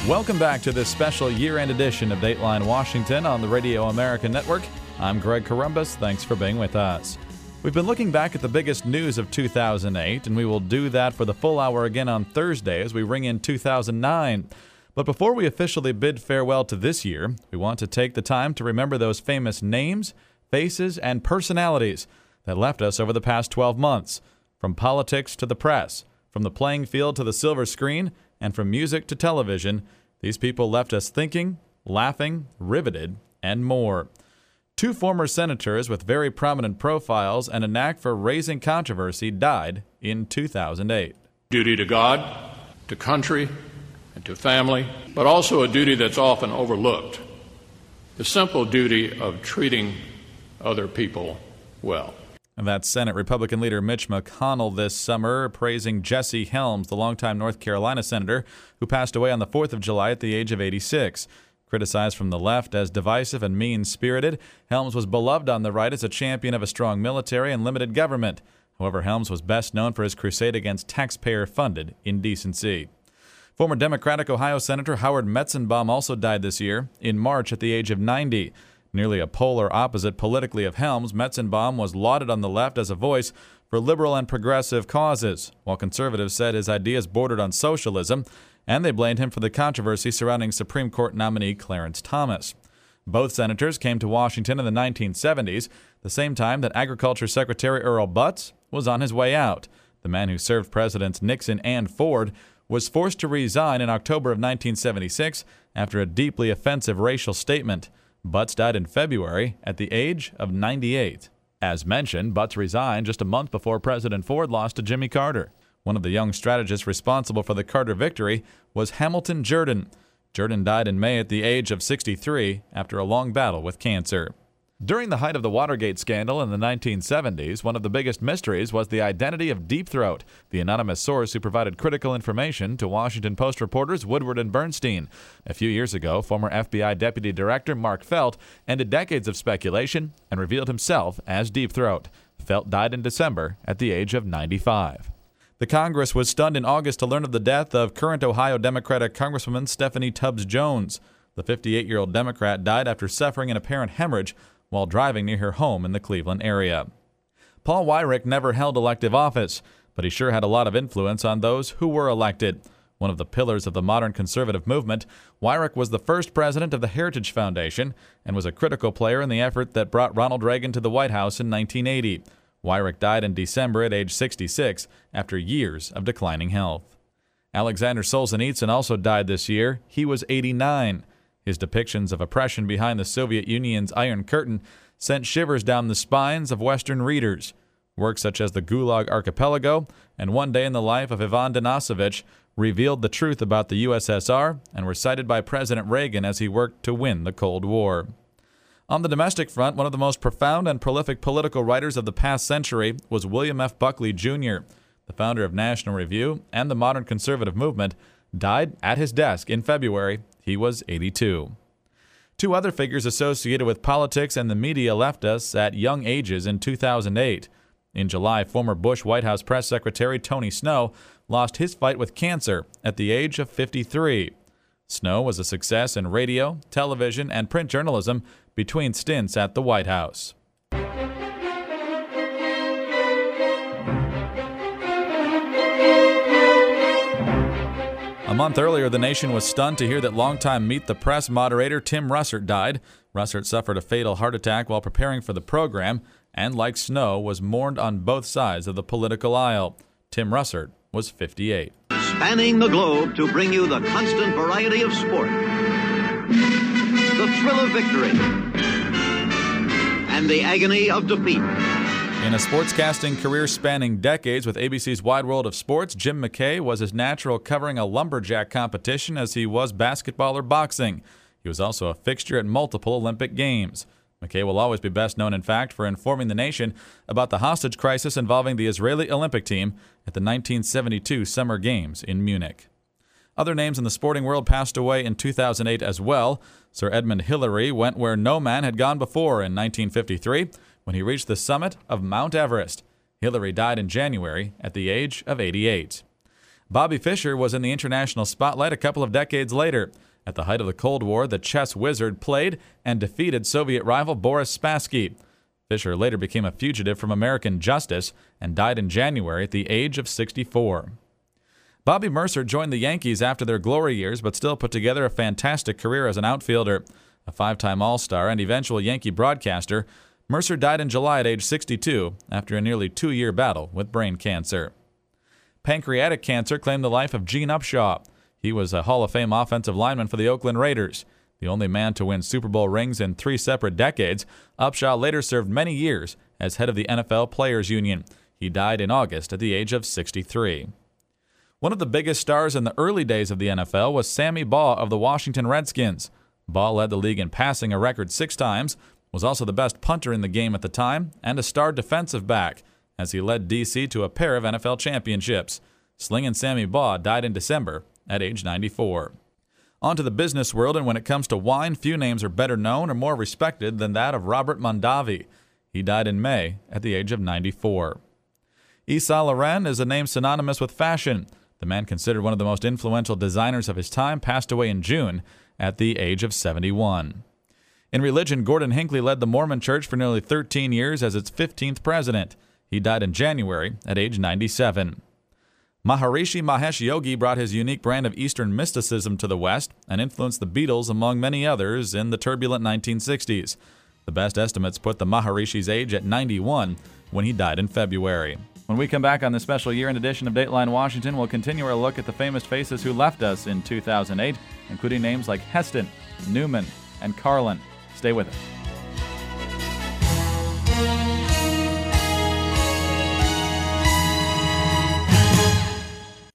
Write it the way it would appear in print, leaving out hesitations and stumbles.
Welcome back to this special year-end edition of Dateline Washington on the Radio America Network. I'm Greg Corombos. Thanks for being with us. We've been looking back at the biggest news of 2008, and we will do that for the full hour again on Thursday as we ring in 2009. But before we officially bid farewell to this year, we want to take the time to remember those famous names, faces, and personalities that left us over the past 12 months. From politics to the press, from the playing field to the silver screen, and from music to television, these people left us thinking, laughing, riveted, and more. Two former senators with very prominent profiles and a knack for raising controversy died in 2008. Duty to God, to country, and to family, but also a duty that's often overlooked, the simple duty of treating other people well. And that's Senate Republican leader Mitch McConnell this summer praising Jesse Helms, the longtime North Carolina senator who passed away on the 4th of July at the age of 86. Criticized from the left as divisive and mean-spirited, Helms was beloved on the right as a champion of a strong military and limited government. However, Helms was best known for his crusade against taxpayer-funded indecency. Former Democratic Ohio Senator Howard Metzenbaum also died this year, in March at the age of 90. Nearly a polar opposite politically of Helms, Metzenbaum was lauded on the left as a voice for liberal and progressive causes, while conservatives said his ideas bordered on socialism, and they blamed him for the controversy surrounding Supreme Court nominee Clarence Thomas. Both senators came to Washington in the 1970s, the same time that Agriculture Secretary Earl Butz was on his way out. The man who served Presidents Nixon and Ford was forced to resign in October of 1976 after a deeply offensive racial statement. Butz died in February at the age of 98. As mentioned, Butz resigned just a month before President Ford lost to Jimmy Carter. One of the young strategists responsible for the Carter victory was Hamilton Jerden. Jerden died in May at the age of 63 after a long battle with cancer. During the height of the Watergate scandal in the 1970s, one of the biggest mysteries was the identity of Deep Throat, the anonymous source who provided critical information to Washington Post reporters Woodward and Bernstein. A few years ago, former FBI Deputy Director Mark Felt ended decades of speculation and revealed himself as Deep Throat. Felt died in December at the age of 95. The Congress was stunned in August to learn of the death of current Ohio Democratic Congresswoman Stephanie Tubbs Jones. The 58-year-old Democrat died after suffering an apparent hemorrhage while driving near her home in the Cleveland area. Paul Weyrich never held elective office, but he sure had a lot of influence on those who were elected. One of the pillars of the modern conservative movement, Weyrich was the first president of the Heritage Foundation and was a critical player in the effort that brought Ronald Reagan to the White House in 1980. Weyrich died in December at age 66 after years of declining health. Alexander Solzhenitsyn also died this year. He was 89. His depictions of oppression behind the Soviet Union's Iron Curtain sent shivers down the spines of Western readers. Works such as The Gulag Archipelago and One Day in the Life of Ivan Denisovich revealed the truth about the USSR and were cited by President Reagan as he worked to win the Cold War. On the domestic front, one of the most profound and prolific political writers of the past century was William F. Buckley, Jr., the founder of National Review and the modern conservative movement, died at his desk in February. He was 82. Two other figures associated with politics and the media left us at young ages in 2008. In July, former Bush White House press secretary Tony Snow lost his fight with cancer at the age of 53. Snow was a success in radio, television, and print journalism between stints at the White House. A month earlier, the nation was stunned to hear that longtime Meet the Press moderator Tim Russert died. Russert suffered a fatal heart attack while preparing for the program, and like Snow, was mourned on both sides of the political aisle. Tim Russert was 58. Spanning the globe to bring you the constant variety of sport, the thrill of victory, and the agony of defeat. In a sportscasting career spanning decades with ABC's Wide World of Sports, Jim McKay was as natural covering a lumberjack competition as he was basketball or boxing. He was also a fixture at multiple Olympic Games. McKay will always be best known, in fact, for informing the nation about the hostage crisis involving the Israeli Olympic team at the 1972 Summer Games in Munich. Other names in the sporting world passed away in 2008 as well. Sir Edmund Hillary went where no man had gone before in 1953 when he reached the summit of Mount Everest. Hillary died in January at the age of 88. Bobby Fischer was in the international spotlight a couple of decades later. At the height of the Cold War, the chess wizard played and defeated Soviet rival Boris Spassky. Fischer later became a fugitive from American justice and died in January at the age of 64. Bobby Mercer joined the Yankees after their glory years, but still put together a fantastic career as an outfielder. A five-time All-Star and eventual Yankee broadcaster, Mercer died in July at age 62 after a nearly 2-year battle with brain cancer. Pancreatic cancer claimed the life of Gene Upshaw. He was a Hall of Fame offensive lineman for the Oakland Raiders. The only man to win Super Bowl rings in 3 separate decades, Upshaw later served many years as head of the NFL Players Union. He died in August at the age of 63. One of the biggest stars in the early days of the NFL was Sammy Baugh of the Washington Redskins. Baugh led the league in passing a record 6 times, was also the best punter in the game at the time, and a star defensive back, as he led D.C. to a pair of NFL championships. Slingin' Sammy Baugh died in December at age 94. On to the business world, and when it comes to wine, few names are better known or more respected than that of Robert Mondavi. He died in May at the age of 94. Yves Saint Laurent is a name synonymous with fashion. The man, considered one of the most influential designers of his time, passed away in June at the age of 71. In religion, Gordon Hinckley led the Mormon Church for nearly 13 years as its 15th president. He died in January at age 97. Maharishi Mahesh Yogi brought his unique brand of Eastern mysticism to the West and influenced the Beatles, among many others, in the turbulent 1960s. The best estimates put the Maharishi's age at 91 when he died in February. When we come back on this special year-end edition of Dateline Washington, we'll continue our look at the famous faces who left us in 2008, including names like Heston, Newman, and Carlin. Stay with us.